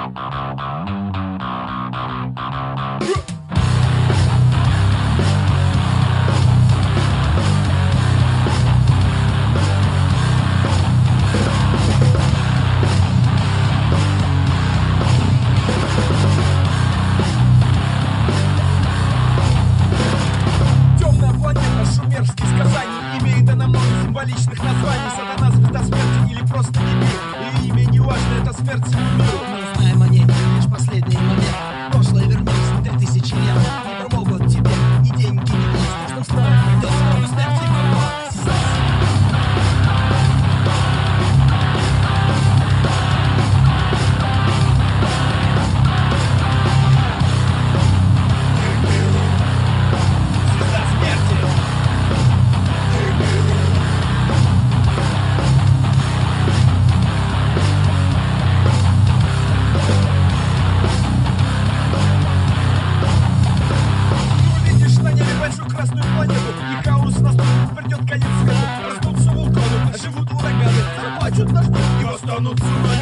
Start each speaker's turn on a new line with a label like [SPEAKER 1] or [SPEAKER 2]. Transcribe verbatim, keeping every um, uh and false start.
[SPEAKER 1] Символичных названий: сатана, звезда смерти или просто дебил. И имя не важно, это смерть всему миру.
[SPEAKER 2] Мы знаем о ней лишь последний момент. Прошлое вернется три тысячи лет. Не помогут тебе ни деньги, ни власть. Что скоро придет свою смерть и пропасть.
[SPEAKER 1] Его станут сумасшедшими.